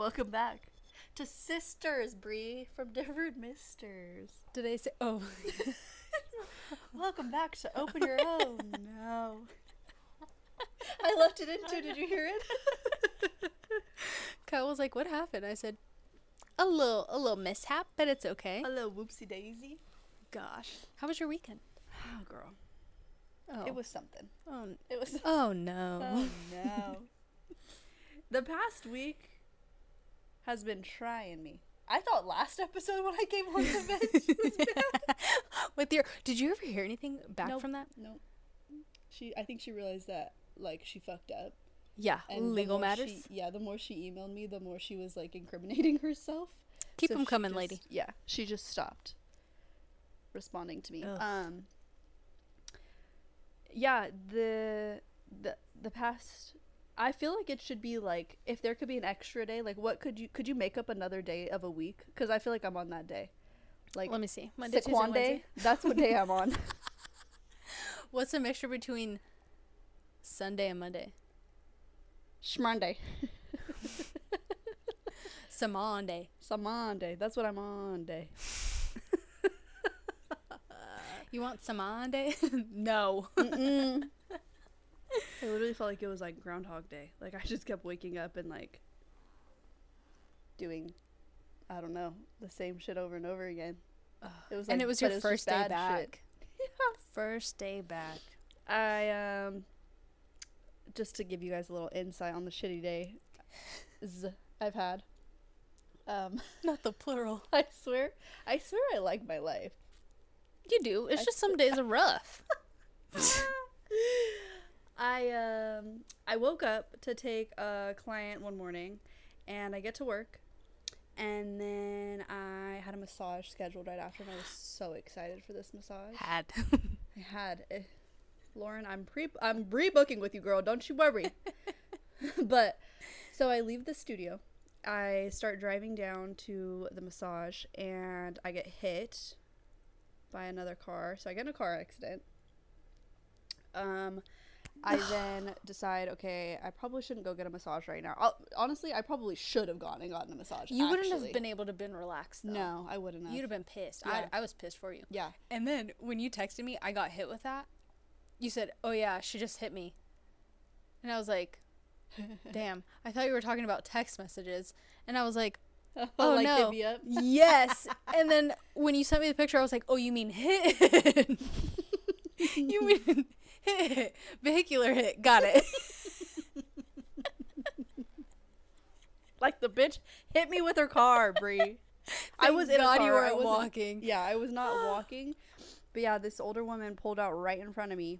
Welcome back to Sisters, Bree, from different misters. Did I say? Oh, Welcome back to Open Your Own. No. I left it in too. Did you hear it? Kyle was like, "What happened?" I said, "A little mishap, but it's okay." A little whoopsie daisy. Gosh, how was your weekend? Oh, girl. Oh, It was something. Oh, It was. oh no. Oh, no. The past week has been trying me. I thought last episode when I came on the bench was bad. With your, did you ever hear anything back Nope. from that? Nope. I think she realized that, like, she fucked up. Yeah, And legal matters. The more she emailed me, the more she was, like, incriminating herself. Keep So them she coming, just- lady. Yeah, she just stopped responding to me. Ugh. Yeah, the past, I feel like it should be like, if there could be an extra day, like what could you make up another day of a week? Because I feel like I'm on that day. Like, Let me see. Monday, Tuesday, Saquon Wednesday. day, that's what day I'm on. What's the mixture between Sunday and Monday? Shmonday. Samonday. Samonday, that's what I'm on day. You want Samonday? No. Mm-mm. I literally felt like it was like Groundhog Day. Like I just kept waking up and like doing, I don't know, the same shit over and over again. It was, And like, it was but your just first day bad back. shit. First day back. I just to give you guys a little insight on the shitty day I've had. Not the plural. I swear I like my life. You do. It's just some days are rough. I woke up to take a client one morning, and I get to work, and then I had a massage scheduled right after, and I was so excited for this massage. I had. Lauren, I'm rebooking with you, girl. Don't you worry. But so I leave the studio. I start driving down to the massage, and I get hit by another car. So I get in a car accident. I then decide, okay, I probably shouldn't go get a massage right now. Honestly, I probably should have gone and gotten a massage. You wouldn't have been able to been relaxed, though. No, I wouldn't have. You'd have been pissed. Yeah. I was pissed for you. Yeah. And then when you texted me, I got hit with that. You said, "Oh yeah, she just hit me." And I was like, "Damn, I thought you were talking about text messages." And I was like, "Oh like, no." hit me up. Yes. And then when you sent me the picture, I was like, "Oh, you mean hit?" You mean hit. Vehicular hit. Got it. Like the bitch hit me with her car, Bree. I was in God a car. you I weren't wasn't- walking. Yeah, I was not walking. But yeah, this older woman pulled out right in front of me.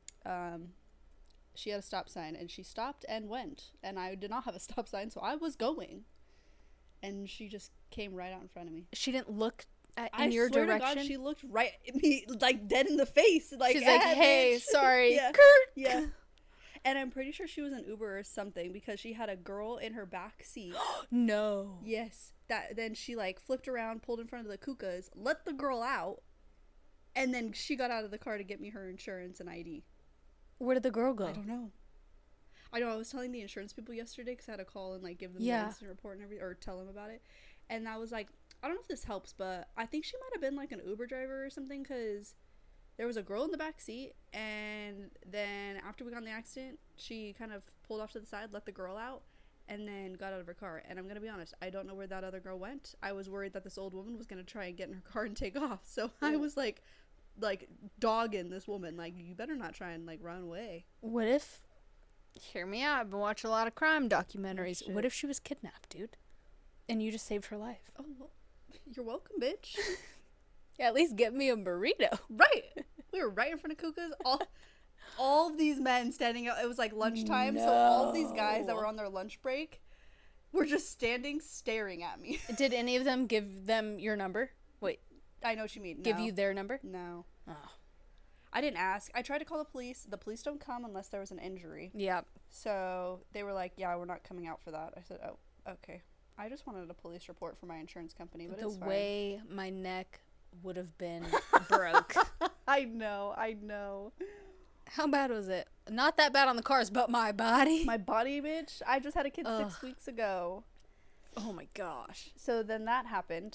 She had a stop sign, and she stopped and went. And I did not have a stop sign, so I was going. And she just came right out in front of me. She didn't look I in your swear direction. to God, she looked right at me, like dead in the face. Like, She's like, "Hey, bitch." sorry." Yeah. Kurt. Yeah. And I'm pretty sure she was an Uber or something, because she had a girl in her back seat. No. Yes. Then she like flipped around, pulled in front of the Kukas, let the girl out, and then she got out of the car to get me her insurance and ID. Where did the girl go? I don't know. I know. I was telling the insurance people yesterday, because I had to call and like give them Yeah. the incident report and everything, or tell them about it. And I was like, I don't know if this helps, but I think she might have been like an Uber driver or something, because there was a girl in the back seat, and then after we got in the accident, she kind of pulled off to the side, let the girl out, and then got out of her car. And I'm gonna be honest, I don't know where that other girl went. I was worried that this old woman was gonna try and get in her car and take off, so I was like dogging this woman, like, you better not try and like run away. What if, hear me out, I've been watching a lot of crime documentaries. shit. What if she was kidnapped, dude? And you just saved her life? Oh, well, you're welcome, bitch. Yeah, at least get me a burrito. Right. We were right in front of Kuka's. All of these men standing out. It was like lunchtime, so all of these guys that No. were on their lunch break were just standing, staring at me. Did any of them give them your number? Wait, I know what you mean. give No. you their number? No. Oh. I didn't ask. I tried to call the police. The police don't come unless there was an injury. Yeah. So they were like, yeah, we're not coming out for that. I said, oh, okay. I just wanted a police report for my insurance company, but The it's fine. way my neck would have been broke. I know. How bad was it? Not that bad on the cars, but my body. My body, bitch. I just had a kid Ugh. 6 weeks ago. Oh my gosh. So then that happened.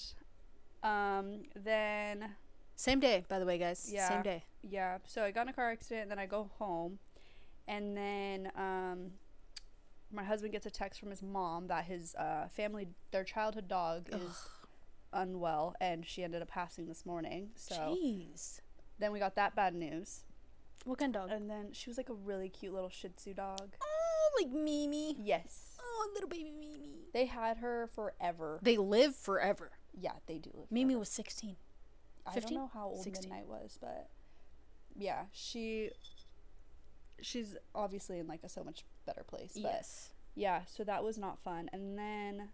Then Same day, by the way, guys. Yeah. Same day. yeah, so I got in a car accident, and then I go home, and then my husband gets a text from his mom that his their childhood dog is unwell, and she ended up passing this morning. So Jeez. then we got that bad news. What kind of dog? And then she was like a really cute little Shih Tzu dog. Oh, like Mimi. Yes. Oh, little baby Mimi. They had her forever. They live forever. Yeah, they do live Mimi forever. was 16. I 15? don't know how old 16. Midnight was, but yeah, she's obviously in like a so much better place. But Yes. yeah, so that was not fun. And then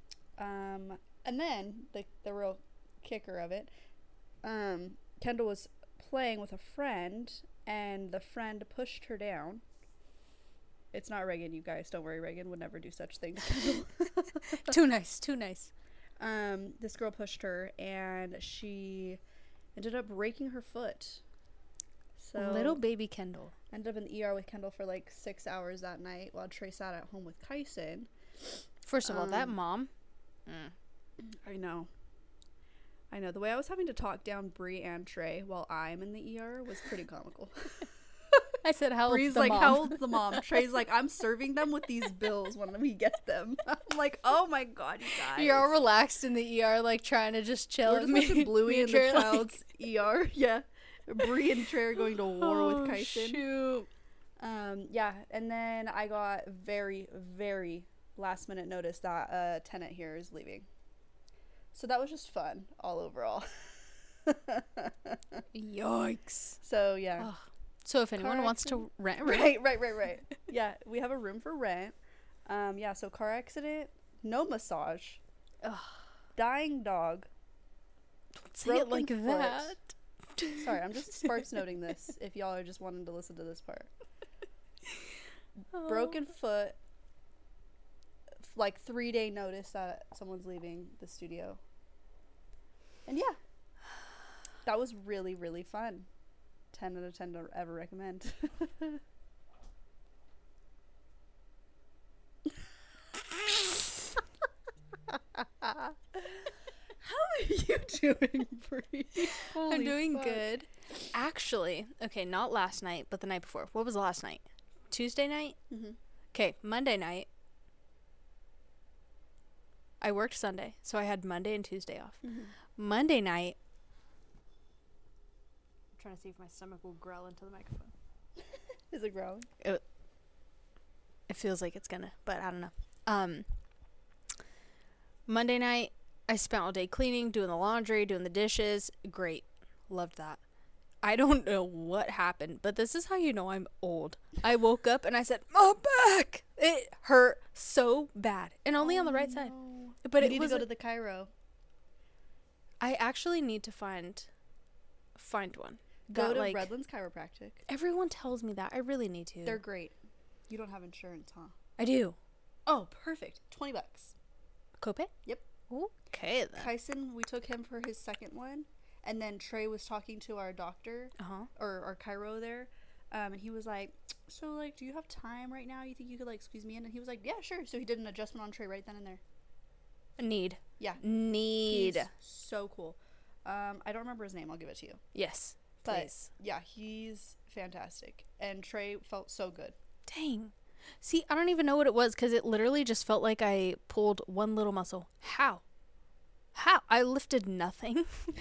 the real kicker of it, Kendall was playing with a friend, and the friend pushed her down. It's not Reagan, you guys. Don't worry, Reagan would never do such thing to Kendall. Too nice. Too nice. This girl pushed her, and she ended up breaking her foot. So Little baby Kendall. ended up in the ER with Kendall for like 6 hours that night while Trey sat at home with Kyson. First of all, that mom. I know. The way I was having to talk down Bree and Trey while I'm in the ER was pretty comical. I said, how old's Bree's the like, mom? how old's the mom? Trey's like, I'm serving them with these bills when we get them. I'm like, oh my god, you guys. You're all relaxed in the ER, like trying to just chill. We're just watching Bluey in the Trey, like- child's ER. Yeah. Bree and Trey are going to war with Kyson. Shoot. Yeah, and then I got very, very last minute notice that a tenant here is leaving. So that was just fun all overall. Yikes. So yeah. Ugh. So if anyone Car wants to rent a room, Right. Yeah, we have a room for rent. Yeah, so car accident, no massage, Ugh. dying dog. say it like broken that. foot. Sorry, I'm just sparks noting this if y'all are just wanting to listen to this part. Oh. Broken foot, like 3-day notice that someone's leaving the studio. And yeah, that was really, really fun. 10 out of 10 to ever recommend. How are you doing, Bree? I'm Holy doing fuck. good. Actually, okay, not last night, but the night before. What was the last night? Tuesday night? Mhm. Okay, Monday night. I worked Sunday, so I had Monday and Tuesday off. Monday night. I'm trying to see if my stomach will growl into the microphone. Is it growling? It feels like it's gonna, but I don't know. Monday night, I spent all day cleaning, doing the laundry, doing the dishes. Great. Loved that. I don't know what happened, but this is how you know I'm old. I woke up and I said, "My back!" It hurt so bad, and only on the right side. But you it need was. to go to the Cairo. I actually need to find one. Go That, to like, Redlands Chiropractic. everyone tells me that. I really need to. They're great. You don't have insurance, huh? I do. Oh, perfect. $20. Copay? Yep. Okay then. Kyson, we took him for his second one, and then Trey was talking to our doctor or our chiro there, and he was like, "So like, do you have time right now? You think you could like squeeze me in?" And he was like, "Yeah, sure." So he did an adjustment on Trey right then and there. Need. Yeah. Need. He's so cool. I don't remember his name. I'll give it to you. Yes. But Please. yeah, he's fantastic, and Trey felt so good. Dang. See, I don't even know what it was because it literally just felt like I pulled one little muscle. How? I lifted nothing.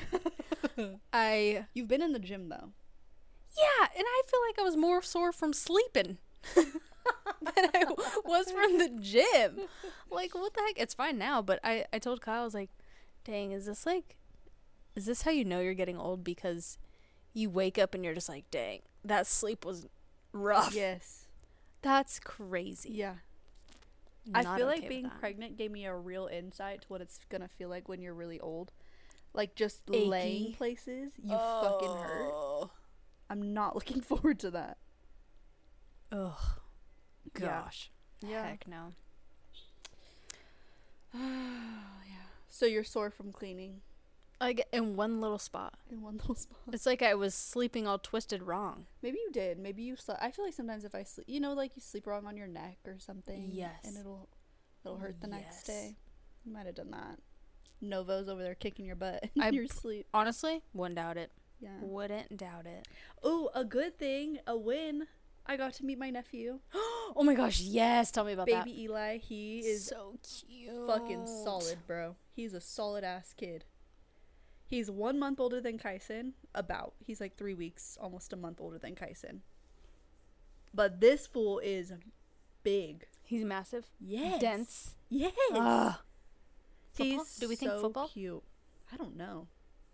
You've been in the gym though. Yeah, and I feel like I was more sore from sleeping than I was from the gym. Like, what the heck? It's fine now, but I told Kyle, I was like, dang, is this how you know you're getting old? Because you wake up and you're just like, dang, that sleep was rough. Yes. That's crazy. Yeah. Not I feel okay like with being that. pregnant gave me a real insight to what it's gonna feel like when you're really old. Like just Achy. laying places, you fucking hurt. Oh. I'm not looking forward to that. Ugh. Yeah. Gosh. Yeah. Heck no. Yeah. So you're sore from cleaning Like in one little spot. in one little spot. It's like I was sleeping all twisted wrong. Maybe you did. Maybe you slept. I feel like sometimes if I sleep, like you sleep wrong on your neck or something. Yes. And it'll hurt the next Yes. day. You might have done that. Novo's over there kicking your butt I in your sleep. Honestly, wouldn't doubt it. Yeah. Wouldn't doubt it. Oh, a good thing, a win. I got to meet my nephew. Oh my gosh, yes. Tell me about that. Baby Eli. He is so cute. fucking solid, bro. He's a solid ass kid. He's 1 month older than Kyson. He's like 3 weeks, almost a month older than Kyson. But this fool is big. He's massive. Yes. Dense. Yes. Football? He's Do we think so football? cute. I don't know.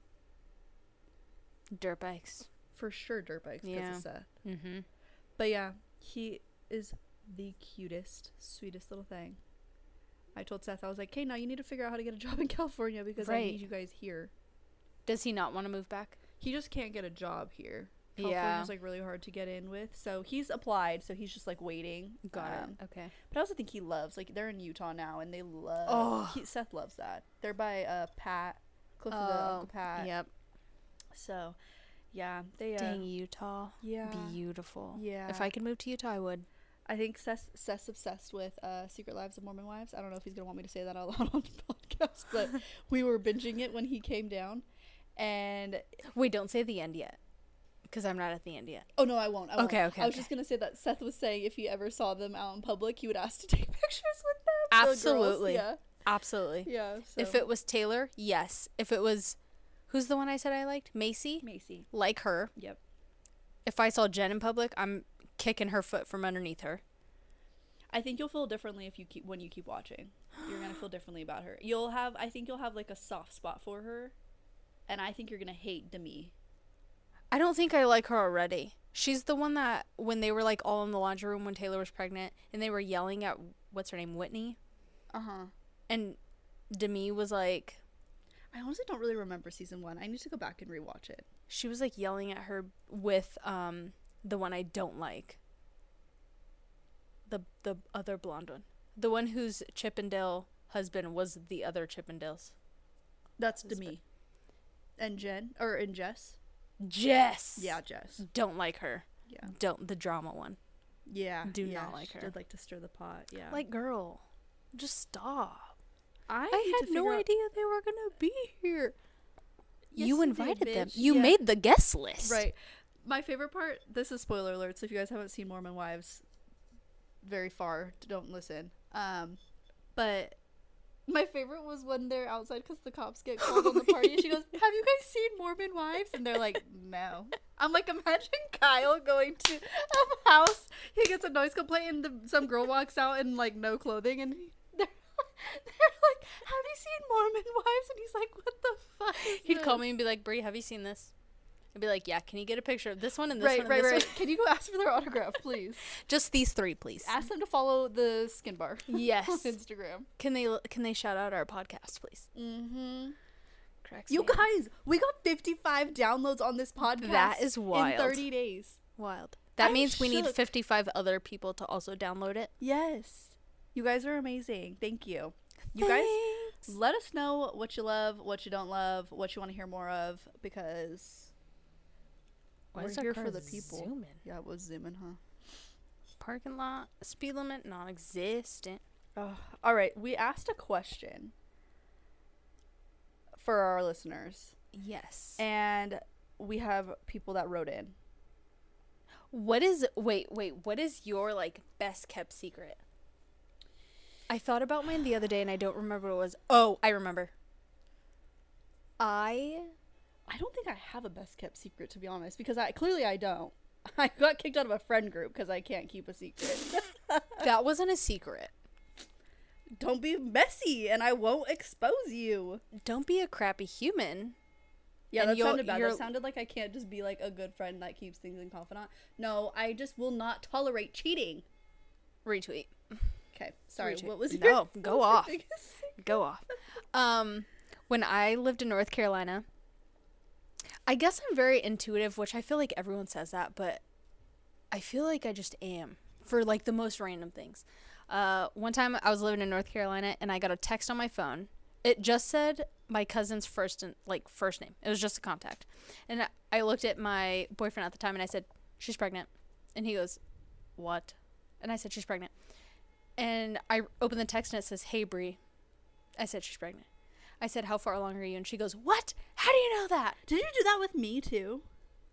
Dirt bikes. For sure dirt bikes because Yeah. of Seth. Mm-hmm. But yeah, he is the cutest, sweetest little thing. I told Seth, I was like, okay, now you need to figure out how to get a job in California because I Right. need you guys here. Does he not want to move back? He just can't get a job here. Yeah. California's like really hard to get in with. So he's applied, so he's just like waiting. Got it. Okay. But I also think he loves, like, they're in Utah now and they love, Oh. Seth loves that. They're by Pat, close to the Uncle Pat. Yep. So, yeah, they, Dang, Utah. yeah. Beautiful. Yeah. If I could move to Utah, I would. I think Seth's obsessed with Secret Lives of Mormon Wives. I don't know if he's going to want me to say that out loud on the podcast, but we were binging it when he came down. And Wait, don't say the end yet. Because I'm not at the end yet. oh no, I won't. Okay. I was just gonna say that Seth was saying if he ever saw them out in public, he would ask to take pictures with them. the girls. Absolutely. Yeah. Absolutely. Yeah. So. If it was Taylor, yes. If it was, who's the one I said I liked? Macy? Macy. Like her. Yep. If I saw Jen in public, I'm kicking her foot from underneath her. I think you'll feel differently when you keep watching. You're gonna feel differently about her. I think you'll have like a soft spot for her, and I think you're gonna hate Demi. I don't think I like her already. She's the one that when they were like all in the laundry room when Taylor was pregnant and they were yelling at what's her name, Whitney, and Demi was like, I honestly don't really remember season 1. I need to go back and rewatch it. she was like yelling at her with the one I don't like. The other blonde one. The one whose Chippendale husband was the other Chippendales. That's Demi. And Jess. Jess. Yeah, Jess. Don't like her. Yeah. Don't the drama one. Yeah. Do not like she her. did like to stir the pot. Yeah. Like, girl, just stop. I had no idea they were gonna be here. Yes, You you invited did, them. bitch. You Yeah. made the guest list. Right. My favorite part, this is spoiler alert, so if you guys haven't seen Mormon Wives very far, don't listen. But my favorite was when they're outside because the cops get called on the party. And she goes, have you guys seen Mormon Wives? And they're like, no. I'm like, imagine Kyle going to a house. He gets a noise complaint and some girl walks out in like no clothing and they're like, have you seen Mormon Wives? And he's like, what the fuck is He'd this? call me and be like, Brie, have you seen this? I'd be like, yeah, can you get a picture of this one and this Right, one and right, this right. one? Can you go ask for their autograph, please? Just these three, please. Ask them to follow the Skin Bar Yes. on Instagram. Can they shout out our podcast, please? Mm-hmm. Cracks You me up. guys, we got 55 downloads on this podcast. That is wild. In 30 days. Wild. That I'm means we need shook. 55 other people to also download it. Yes. You guys are amazing. Thank you. You guys, let us know what you love, what you don't love, what you want to hear more of, because Why we're is our here car for the people. zooming? Yeah, it was zooming, huh? Parking lot, speed limit, non-existent. All right, we asked a question for our listeners, Yes. and we have people that wrote in. What is what is your like best kept secret? I thought about mine the other day and I don't remember what it was. Oh, I remember. I don't think I have a best kept secret, to be honest, because I don't. I got kicked out of a friend group because I can't keep a secret. that wasn't a secret. Don't be messy and I won't expose you. Don't be a crappy human. Yeah, And that sounded bad. you're- That sounded like I can't just be like a good friend that keeps things in confidant. No, I just will not tolerate cheating. Retweet. Okay, sorry. Retweet. What was No, your, go what was your off. biggest secret? Go off. When I lived in North Carolina, I guess I'm very intuitive, which I feel like everyone says that, but I feel like I just am for like the most random things. One time I was living in North Carolina and I got a text on my phone. It just said my cousin's first name. It was just a contact. And I looked at my boyfriend at the time and I said, she's pregnant. And he goes, what? And I said, she's pregnant. And I opened the text and it says, hey, Brie. I said, she's pregnant. I said, how far along are you? And she goes, what? How do you know that? Did you do that with me too?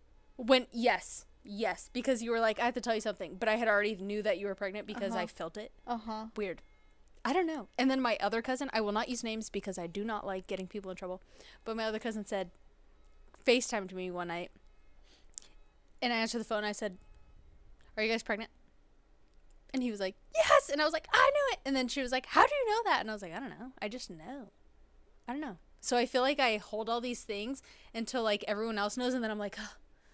Yes, because you were like, I have to tell you something, but I had already knew that you were pregnant because I felt it. Weird. I don't know. And then my other cousin, I will not use names because I do not like getting people in trouble, but my other cousin said, FaceTimed me one night, and I answered the phone. I said, are you guys pregnant? And he was like, yes. And I was like, I knew it. And then she was like, how do you know that? And I was like, I don't know. I just know. I don't know. So I feel like I hold all these things until like everyone else knows, and then I'm like, oh,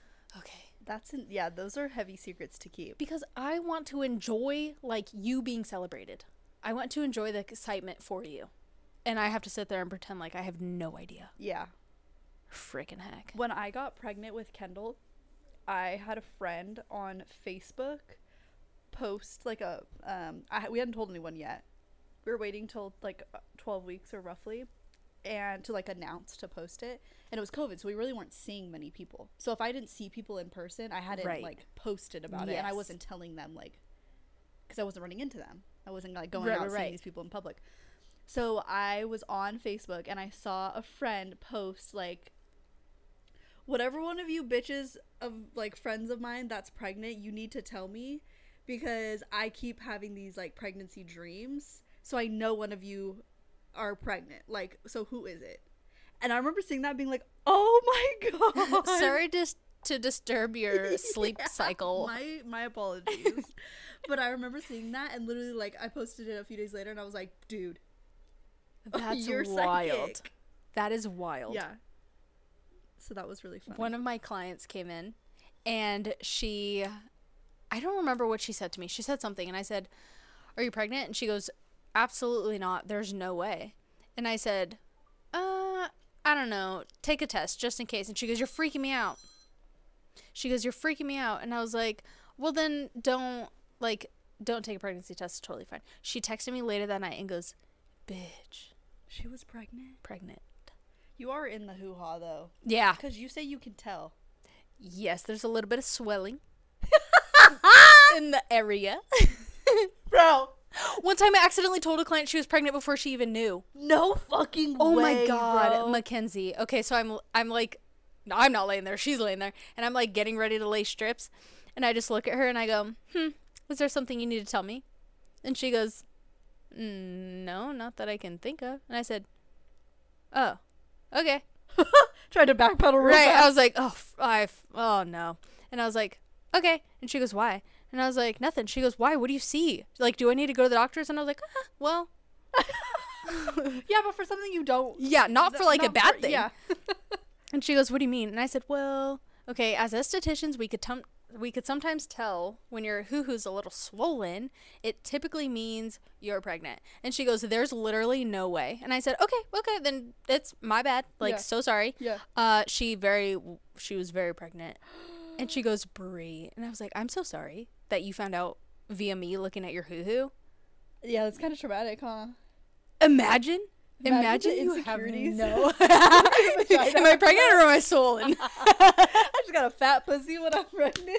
okay. Yeah, those are heavy secrets to keep. Because I want to enjoy like you being celebrated. I want to enjoy the excitement for you. And I have to sit there and pretend like I have no idea. Yeah. Freaking heck. When I got pregnant with Kendall, I had a friend on Facebook post like we hadn't told anyone yet. We were waiting till like 12 weeks or roughly, and to like announce to post it, and it was COVID, so we really weren't seeing many people. So if I didn't see people in person, I hadn't like posted about it, and I wasn't telling them, like, because I wasn't running into them. I wasn't like going out seeing these people in public. So I was on Facebook and I saw a friend post like, whatever one of you bitches of like friends of mine that's pregnant, you need to tell me, because I keep having these like pregnancy dreams, so I know one of you are pregnant. Like, so who is it? And I remember seeing that being like, oh my god. Sorry to disturb your sleep cycle. My apologies. But I remember seeing that, and literally like I posted it a few days later, and I was like, dude, that's you're wild. psychic. That is wild. Yeah. So that was really fun. One of my clients came in, and I don't remember what she said to me. She said something, and I said, are you pregnant? And she goes, absolutely not. There's no way. And I said, I don't know. Take a test just in case. And she goes, you're freaking me out. She goes, you're freaking me out. And I was like, well, then don't take a pregnancy test. It's totally fine. She texted me later that night and goes, bitch. She was pregnant? Pregnant. You are in the hoo-ha, though. Yeah. Because you say you can tell. Yes, there's a little bit of swelling in the area. Bro. One time I accidentally told a client she was pregnant before she even knew. No fucking way, oh my god, bro. Mackenzie. Okay, so I'm like, no, I'm not laying there. She's laying there. And I'm like getting ready to lay strips. And I just look at her and I go, is there something you need to tell me? And she goes, no, not that I can think of. And I said, oh, okay. Tried to backpedal real right. fast. I was like, oh no. And I was like, okay. And she goes, why? And I was like, nothing. She goes, why? What do you see? Like, do I need to go to the doctors? And I was like, well. Yeah, but for something you don't. Yeah, not for like a bad thing. Yeah. And she goes, what do you mean? And I said, well, okay, as estheticians, we could sometimes tell when your hoo-hoo's a little swollen, it typically means you're pregnant. And she goes, there's literally no way. And I said, okay, then it's my bad. Like, so sorry. Yeah. She was very pregnant. And she goes, Brie. And I was like, I'm so sorry that you found out via me looking at your hoo-hoo. Yeah, that's kind of traumatic, huh? Imagine the you have insecurities. no. Am I pregnant or am I swollen? I just got a fat pussy when I'm pregnant.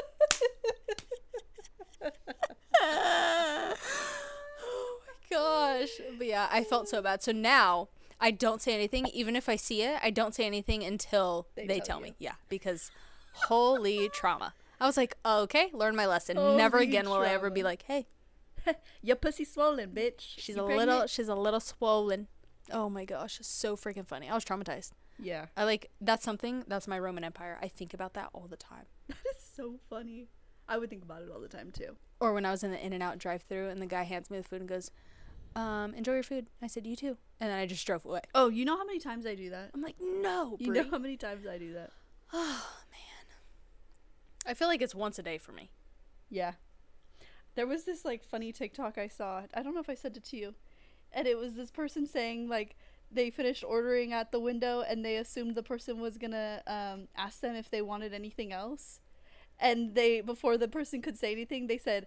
Oh my gosh. But yeah, I felt so bad. So now I don't say anything. Even if I see it, I don't say anything until they tell me. Yeah, because holy trauma. I was like, okay, learn my lesson. Holy Never again will I trauma. ever be like, hey, Your pussy swollen, bitch. she's You a pregnant? little swollen. Oh my gosh, so freaking funny. I was traumatized. Yeah. That's my Roman Empire. I think about that all the time. That is so funny. I would think about it all the time, too. Or when I was in the In-N-Out drive-thru and the guy hands me the food and goes, enjoy your food. I said, you too. And then I just drove away. Oh, you know how many times I do that? I'm like, no, You Brie. know how many times I do that? Oh, man. I feel like it's once a day for me. Yeah. There was this, like, funny TikTok I saw. I don't know if I sent it to you. And it was this person saying, like, they finished ordering at the window and they assumed the person was gonna ask them if they wanted anything else. And before the person could say anything, they said,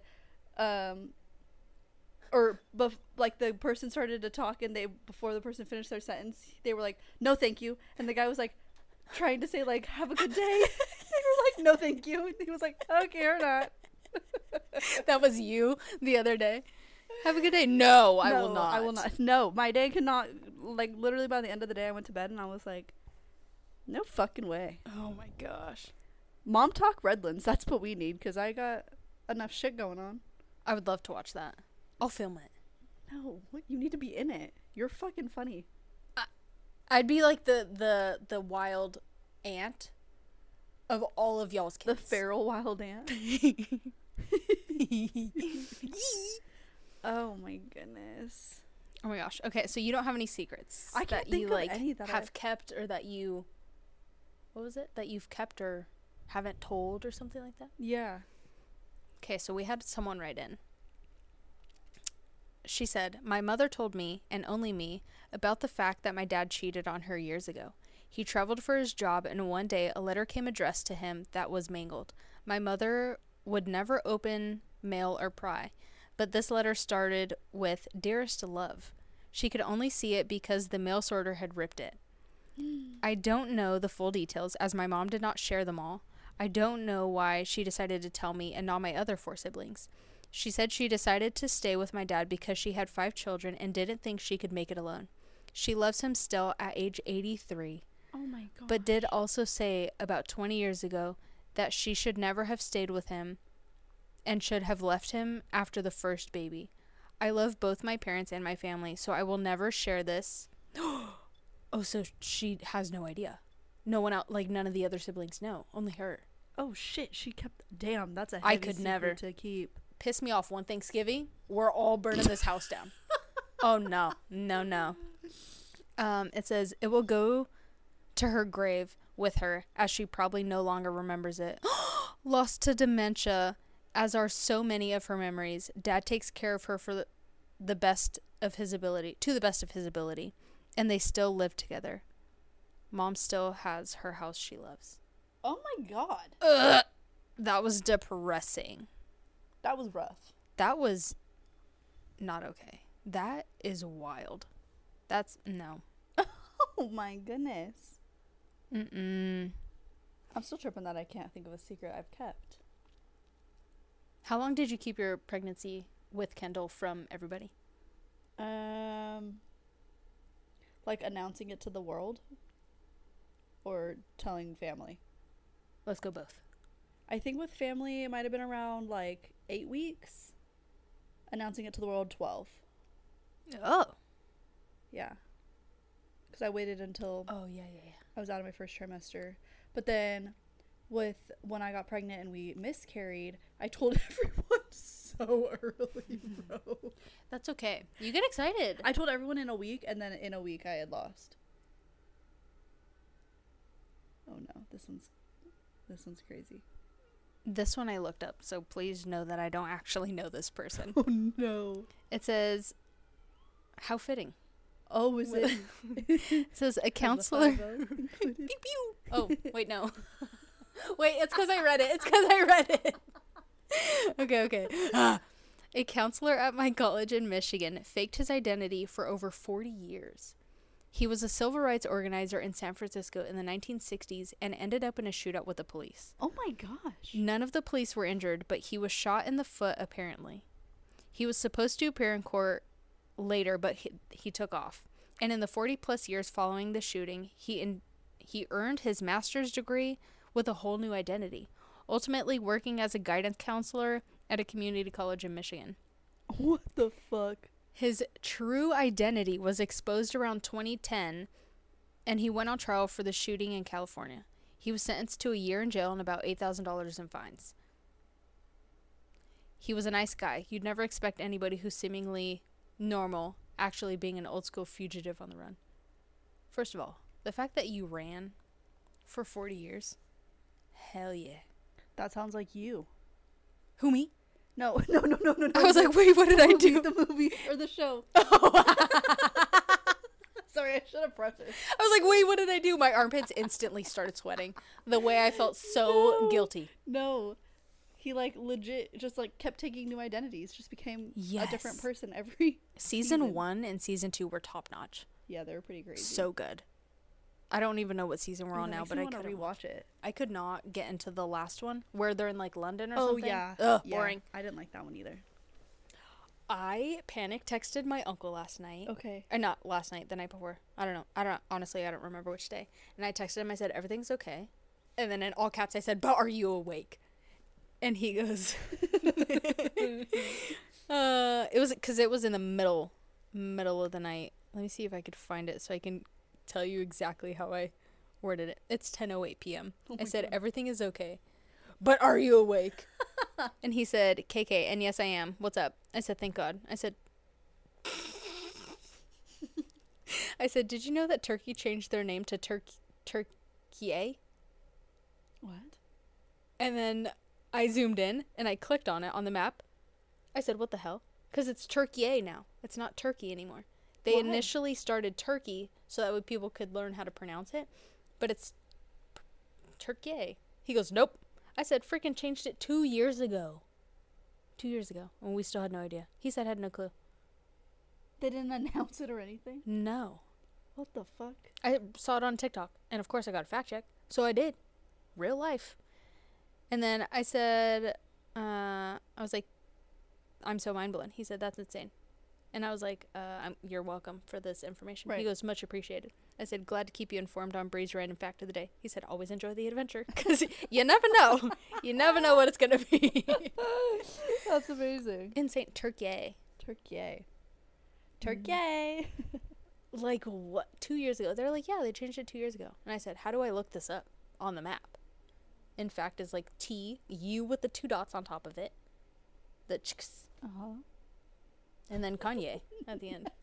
like the person started to talk and before the person finished their sentence, they were like, no thank you. And the guy was like, trying to say like, have a good day. They were like, no thank you. And he was like, okay or not. That was you the other day. Have a good day. No, I will No, not. I will not. No, my day cannot. Like, literally by the end of the day, I went to bed and I was like, no fucking way. Oh my gosh. Mom Talk Redlands. That's what we need because I got enough shit going on. I would love to watch that. I'll film it. No, what? You need to be in it. You're fucking funny. I'd be like the wild aunt of all of y'all's kids. The feral wild ant. Oh my goodness. Oh my gosh. Okay, so you don't have any secrets I can't that think you of like any that have I've- kept, or that you, what was it? That you've kept or haven't told or something like that? Yeah. Okay, so we had someone write in. She said, "My mother told me, and only me, about the fact that my dad cheated on her years ago. He traveled for his job, and one day a letter came addressed to him that was mangled. My mother would never open mail or pry, but this letter started with, 'Dearest love.' She could only see it because the mail sorter had ripped it. I don't know the full details, as my mom did not share them all. I don't know why she decided to tell me and not my other 4 siblings. She said she decided to stay with my dad because she had 5 children and didn't think she could make it alone. She loves him still at age 83, Oh my god. but did also say about 20 years ago that she should never have stayed with him and should have left him after the first baby. I love both my parents and my family, so I will never share this." Oh, so she has no idea. No one out, like none of the other siblings know. Only her. Oh shit, she kept. Damn, that's a heavy I could secret never. to keep. Piss me off one Thanksgiving, we're all burning this house down. Oh no. No. It says it will go to her grave with her, as she probably no longer remembers it. Lost to dementia, as are so many of her memories. Dad takes care of her for the best of his ability, to the best of his ability, and they still live together. Mom still has her house she loves. Oh my god. Ugh, that was depressing. That was rough. That was not okay. That is wild. That's no. Oh my goodness. Mm-mm. I'm still tripping that I can't think of a secret I've kept. How long did you keep your pregnancy with Kendall from everybody? Like announcing it to the world or telling family. Let's go both. I think with family it might have been around like 8 weeks. Announcing it to the world 12. Oh. Yeah. Because I waited until Oh, yeah. I was out of my first trimester. But then when I got pregnant and we miscarried, I told everyone so early, bro. That's okay. You get excited. I told everyone in a week, and then in a week I had lost. Oh no, this one's crazy. This one I looked up, so please know that I don't actually know this person. Oh no. It says, how fitting. Oh, is it? It says a counselor. Pew, pew. Oh, wait, no. Wait, it's because I read it. Okay. A counselor at my college in Michigan faked his identity for over 40 years. He was a civil rights organizer in San Francisco in the 1960s and ended up in a shootout with the police. Oh my gosh. None of the police were injured, but he was shot in the foot, apparently. He was supposed to appear in court later, but he took off. And in the 40-plus years following the shooting, he earned his master's degree with a whole new identity, ultimately working as a guidance counselor at a community college in Michigan. What the fuck? His true identity was exposed around 2010, and he went on trial for the shooting in California. He was sentenced to a year in jail and about $8,000 in fines. He was a nice guy. You'd never expect anybody who's seemingly normal actually being an old school fugitive on the run. First of all, the fact that you ran for 40 years, hell yeah. That sounds like you. Who, me? No. I was like, wait, what did I do? The movie or the show. Sorry, I should have prefaced. I was like, wait, what did I do? My armpits instantly started sweating. The way I felt so guilty. No. He like legit just like kept taking new identities, just became a different person every season 1 and season 2 were top notch. Yeah, they were pretty crazy. So good. I don't even know what season we're on now, but I could rewatch it. I could not get into the last one where they're in like London or Oh something. yeah. Ugh, yeah. boring. I didn't like that one either. I panic texted my uncle last night. Okay. Or not last night, the night before. I don't know. Honestly, I don't remember which day. And I texted him, I said, everything's okay. And then in all caps, I said, but are you awake? And he goes, it was in the middle of the night. Let me see if I could find it so I can tell you exactly how I worded it. It's 10:08 p.m. I said, God. everything is okay. But are you awake? And he said, KK, and yes, I am. What's up? I said, thank God. I said, did you know that Turkey changed their name to Turkey? What? And then I zoomed in and I clicked on it on the map. I said, what the hell? Because it's Turkey now. It's not Turkey anymore. They Why? initially started Turkey so that way people could learn how to pronounce it. But it's Turkey. He goes, nope. I said, freaking changed it 2 years ago. 2 years ago. And we still had no idea. He said had no clue. They didn't announce it or anything? No. What the fuck? I saw it on TikTok. And of course I got a fact check. So I did. Real life. And then I said, I was like, I'm so mind blown. He said, that's insane. And I was like, you're welcome for this information. Right. He goes, much appreciated. I said, glad to keep you informed on Bree's random fact of the day. He said, always enjoy the adventure. Because you never know. You never know what it's going to be. That's amazing. Insane. Turkey. Turkey. Turkey. Like, what? 2 years ago. They're like, yeah, they changed it 2 years ago. And I said, how do I look this up on the map? In fact, it's like T-U with the 2 dots on top of it. The chks. Uh-huh. And then Kanye at the end.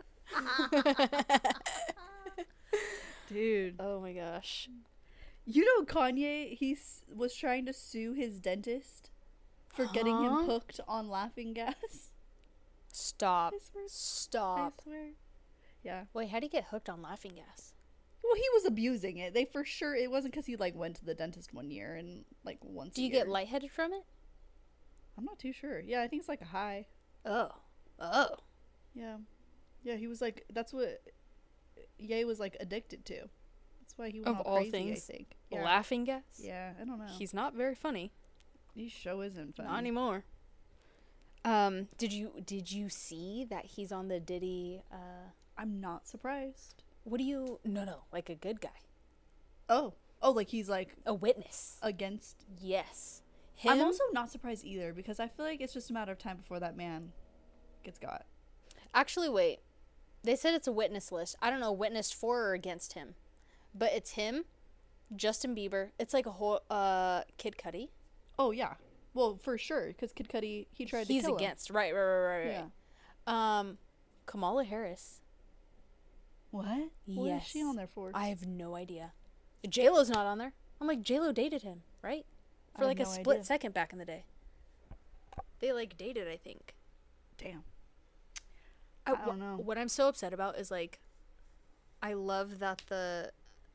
Dude. Oh my gosh. You know Kanye, was trying to sue his dentist for getting him Huh? hooked on laughing gas. Stop. I swear. Stop. I swear. Yeah. Wait, how do you get hooked on laughing gas? Well, he was abusing it. They for sure, it wasn't because he like went to the dentist one year and like once Do a you year. get lightheaded from it? I'm not too sure. Yeah, I think it's like a high. Oh. Oh. Yeah. Yeah, he was like, that's what Ye was like addicted to. That's why he went Of all all crazy, things, I think. Yeah. Laughing gas? Yeah, I don't know. He's not very funny. He show isn't funny. Not anymore. Did you see that he's on the Diddy, I'm not surprised. no, like a good guy. Oh, like he's like A witness. against. Yes. Him? I'm also not surprised either because I feel like it's just a matter of time before that man gets got. Actually, wait. They said it's a witness list. I don't know, witnessed for or against him. But it's him, Justin Bieber. It's like a whole, Kid Cudi. Oh yeah, well for sure because Kid Cudi he tried to He's kill him. against. Right. Yeah. Kamala Harris. What? What is she Yes. on there for? I have no idea. J-Lo's not on there. I'm like, J-Lo dated him, right? For I like have a no split idea. second back in the day. They like dated, I think. Damn. I don't know. What I'm so upset about is like, I love that the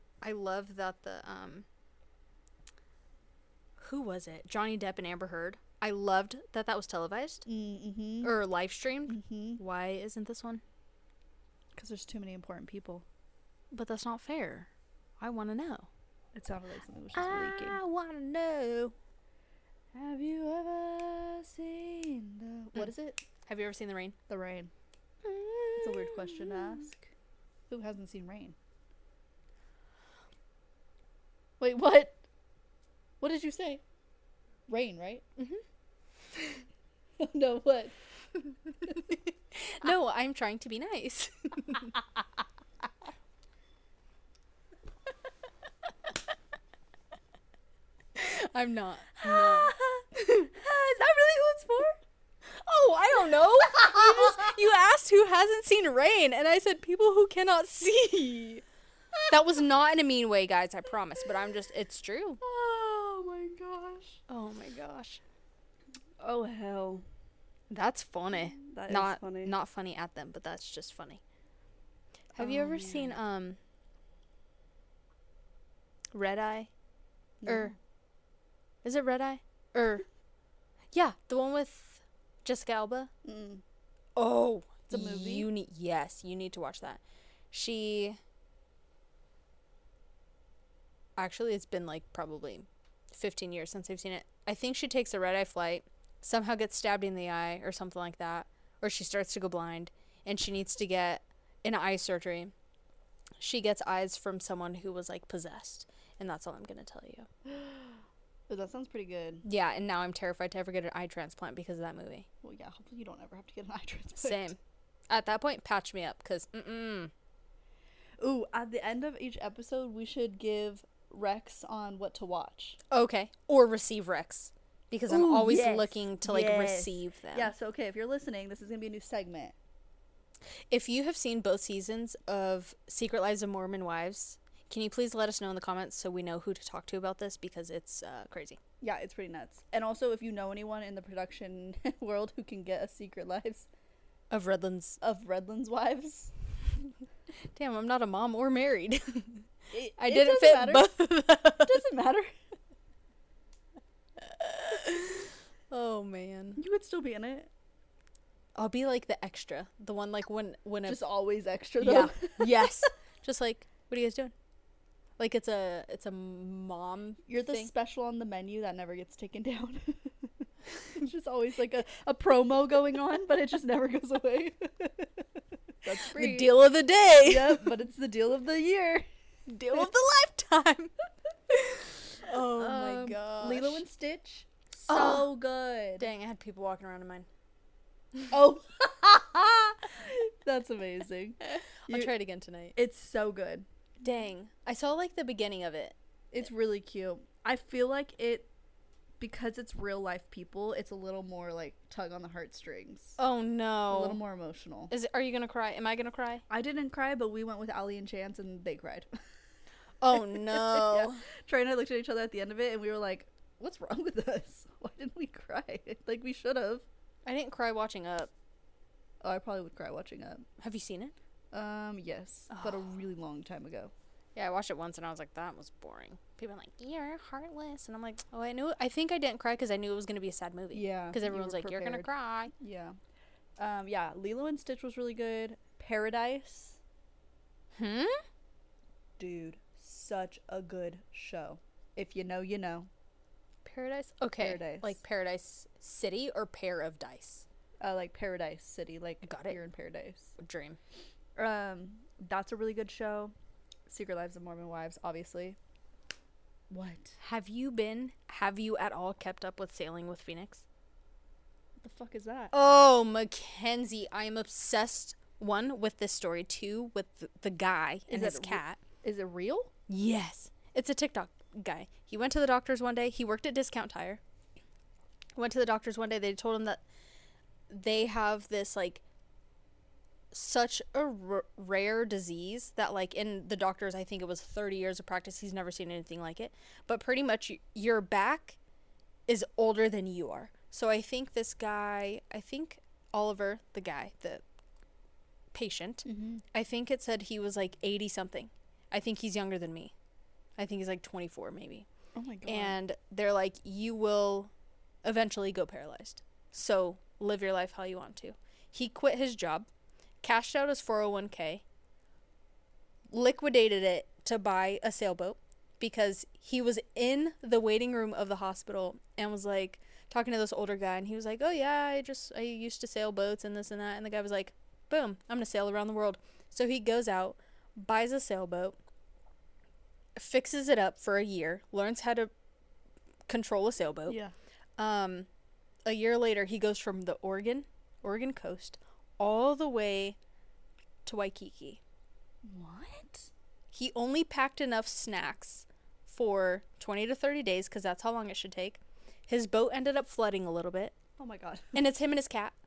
who was it? Johnny Depp and Amber Heard. I loved that was televised Mm-hmm. or live streamed. Mm-hmm. Why isn't this one? Because there's too many important people. But that's not fair. I want to know. It sounded like something was just leaking. I want to know. Have you ever seen the... What is it? Have you ever seen The Rain? The Rain. It's a weird question to ask. Who hasn't seen Rain? Wait, what? What did you say? Rain, right? Mm-hmm. No, what? No, I'm trying to be nice. I'm not. Is that really who it's for? Oh, I don't know. You asked who hasn't seen Rain, and I said people who cannot see. That was not in a mean way, guys, I promise. But it's true. Oh my gosh. Oh my gosh. Oh hell. That's funny. That is not funny. Not funny at them, but that's just funny. Have you Oh, ever man. seen Red Eye? No. Or is it Red Eye? Or yeah, the one with Jessica Alba. Mm. Oh, It's a movie? You need to watch that. Actually, it's been like probably 15 years since I've seen it. I think she takes a red eye flight, somehow gets stabbed in the eye or something like that, or she starts to go blind and she needs to get an eye surgery. She gets eyes from someone who was like possessed, and that's all I'm gonna tell you. Oh, that sounds pretty good. Yeah, and now I'm terrified to ever get an eye transplant because of that movie. Well, yeah, hopefully you don't ever have to get an eye transplant. Same. At that point, patch me up, because Ooh, at the end of each episode, we should give Rex on what to watch. Okay. Or receive Rex, because I'm Ooh, always yes, looking to, like, yes. receive them. Yeah, so, okay, if you're listening, this is going to be a new segment. If you have seen both seasons of Secret Lives of Mormon Wives, can you please let us know in the comments so we know who to talk to about this, because it's crazy. Yeah, it's pretty nuts. And also, if you know anyone in the production world who can get a Secret Lives Of Redlands. of Redlands Wives. Damn, I'm not a mom or married. I It didn't doesn't fit matter. both of them. It doesn't matter. Oh, man. You would still be in it. I'll be like the extra. The one like when a Just always extra, though. yeah. Yes. Just like, what are you guys doing? Like it's a mom You're the thing. special on the menu that never gets taken down. It's just always like a promo going on, but it just never goes away. That's free. The deal of the day. Yep, but it's the deal of the year. Deal of the lifetime. Oh my gosh. Lilo and Stitch, so Oh. good. Dang, I had people walking around in mine. Oh, that's amazing. I'll try it again tonight. It's so good. Dang. I saw like the beginning of it. It's really cute. I feel like because it's real life people, it's a little more like tug on the heartstrings. Oh A no. little more emotional. Are you gonna cry? Am I gonna cry? I didn't cry, but we went with Allie and Chance and they cried. Oh no. Yeah. Trey and I looked at each other at the end of it and we were like, what's wrong with us? Why didn't we cry? Like we should have. I didn't cry watching Up. Oh, I probably would cry watching it. Have you seen it? Yes, but a really long time ago. Yeah, I watched it once and I was like, that was boring. People are like, you're heartless. And I'm like, oh, I think I didn't cry because I knew it was going to be a sad movie. Yeah. Because you everyone's were like, you're going to prepared. cry. Yeah. Yeah, Lilo and Stitch was really good. Paradise. Dude, such a good show. If you know, you know. Paradise? Okay. Paradise. Like Paradise City or Pair of Dice? Like Paradise City, like Got it. you're in paradise. Dream. That's a really good show. Secret Lives of Mormon Wives, obviously. What? Have you at all kept up with Sailing with Phoenix? What the fuck is that? Oh, Mackenzie, I am obsessed, one, with this story, two, with the guy and his cat. Is it real? Yes. It's a TikTok guy. He went to the doctors one day. He worked at Discount Tire. Went to the doctors one day. They told him that they have this, like, such a rare disease that, like, in the doctors, I think it was 30 years of practice, he's never seen anything like it. But pretty much your back is older than you are. So I think this guy, Oliver, the guy, the patient, I think it said he was, like, 80-something. I think he's younger than me. I think he's, like, 24, maybe. Oh, my God. And they're like, you will eventually go paralyzed. So live your life how you want to. He quit his job, cashed out his 401k, liquidated it to buy a sailboat because he was in the waiting room of the hospital and was like talking to this older guy, and he was like, oh yeah, I used to sail boats and this and that. And the guy was like, boom, I'm gonna sail around the world. So he goes out, buys a sailboat, fixes it up for a year, learns how to control a sailboat. Yeah. A year later, he goes from the Oregon coast all the way to Waikiki. What? He only packed enough snacks for 20 to 30 days because that's how long it should take. His boat ended up flooding a little bit. Oh, my God. And it's him and his cat.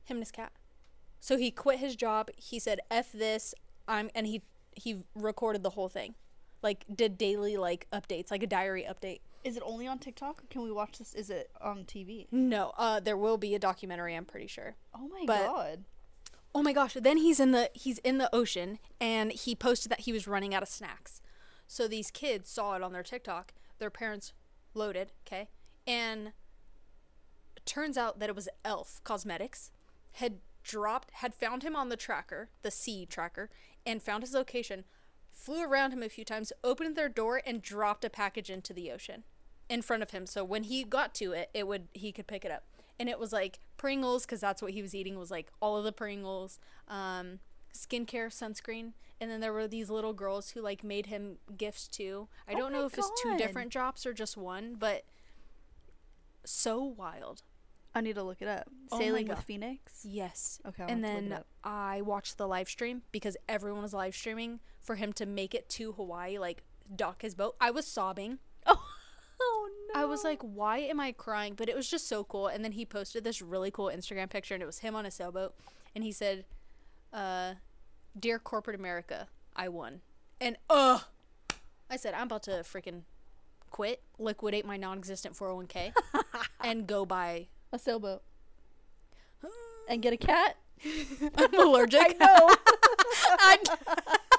So he quit his job. He said, F this. And he recorded the whole thing. Like, did daily, like, updates, like a diary update. Is it only on TikTok? Or can we watch this? Is it on TV? No, there will be a documentary, I'm pretty sure. Oh, my But- God. Oh my gosh, then he's in the ocean, and he posted that he was running out of snacks. So these kids saw it on their TikTok. Their parents loaded, okay? And it turns out that it was Elf Cosmetics had found him on the tracker, the sea tracker, and found his location, flew around him a few times, opened their door, and dropped a package into the ocean. in front of him. So when he got to it, he could pick it up. And it was like Pringles, because that's what he was eating, was like all of the Pringles, skincare, sunscreen. And then there were these little girls who like made him gifts too. I don't know if it's 2 different drops or just one, but so wild. I need to look it up. Oh Sailing my with God. Phoenix? Yes. Okay, I'll And have to look it then up. I watched the live stream because everyone was live streaming for him to make it to Hawaii, like dock his boat. I was sobbing. Oh no. I was like, why am I crying? But it was just so cool. And then he posted this really cool Instagram picture, and it was him on a sailboat. And he said, "Dear corporate America, I won." And I said, I'm about to freaking quit, liquidate my non-existent 401k, and go buy a sailboat. And get a cat? I'm allergic. I know.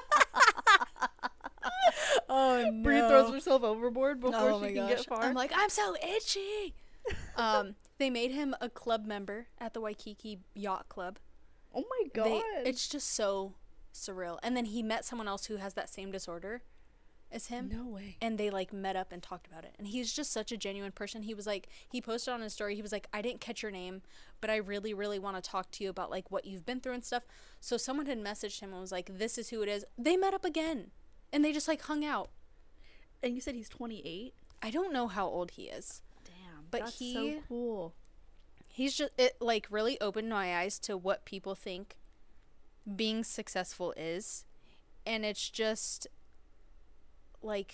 Oh no. Bree throws herself overboard before Oh she my can gosh. get far. I'm like, I'm so itchy. They made him a club member at the Waikiki Yacht Club. Oh my god. It's just so surreal. And then he met someone else who has that same disorder as him. No way. And they like met up and talked about it. And he's just such a genuine person. He was like, he posted on his story, he was like, I didn't catch your name, but I really, really want to talk to you about like what you've been through and stuff. So someone had messaged him and was like, this is who it is. They met up again. And they just like hung out. And you said he's 28? I don't know how old he is. Damn. But that's so cool. He's just, it like really opened my eyes to what people think being successful is. And it's just like,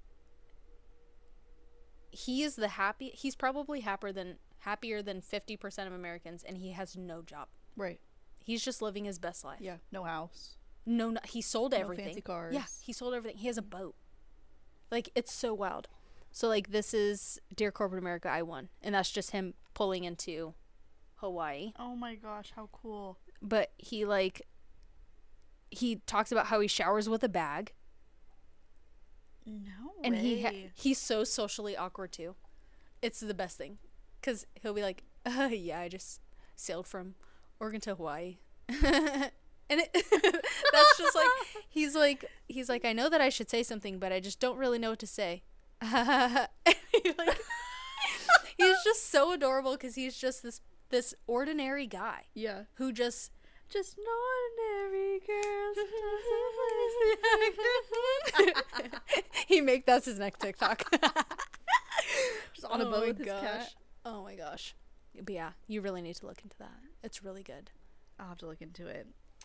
he's probably happier than 50% of Americans, and he has no job. Right. He's just living his best life. Yeah. No house. No, he sold everything. No fancy cars. Yeah, he sold everything. He has a boat. Like, it's so wild. So, like, this is Dear Corporate America, I won. And that's just him pulling into Hawaii. Oh my gosh, how cool. But he talks about how he showers with a bag. No And way. he's so socially awkward, too. It's the best thing. Because he'll be like, yeah, I just sailed from Oregon to Hawaii. And that's just like, he's like, I know that I should say something, but I just don't really know what to say. And he's just so adorable because he's just this ordinary guy. Yeah. Who just an ordinary girl. that's his next TikTok. Just on a boat with his cat. Oh my gosh. But yeah, you really need to look into that. It's really good. I'll have to look into it.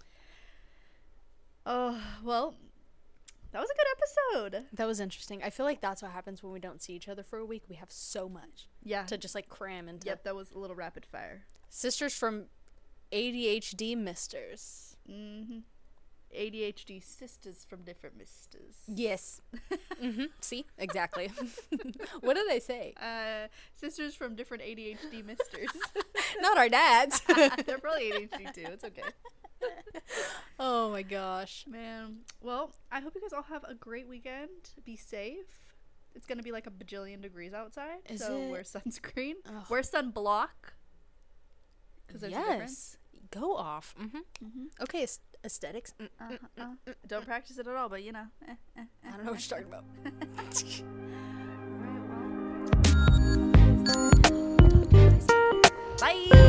Oh, well, that was a good episode. That was interesting. I feel like that's what happens when we don't see each other for a week. We have so much to just like cram into. Yep, that was a little rapid fire. Sisters from ADHD Misters. Mm-hmm. ADHD sisters from different misters. Yes. Mm-hmm. See? Exactly. What did I say? Sisters from different ADHD misters. Not our dads. They're probably ADHD too. It's okay. Oh my gosh. Man. Well, I hope you guys all have a great weekend. Be safe. It's going to be like a bajillion degrees outside. So wear sunscreen. Ugh. Wear sunblock. Because there's a difference. Go off. Mm-hmm. Mm-hmm. Okay, aesthetics. Don't practice it at all, but you know. I don't know what you're talking about. All right, well. Bye.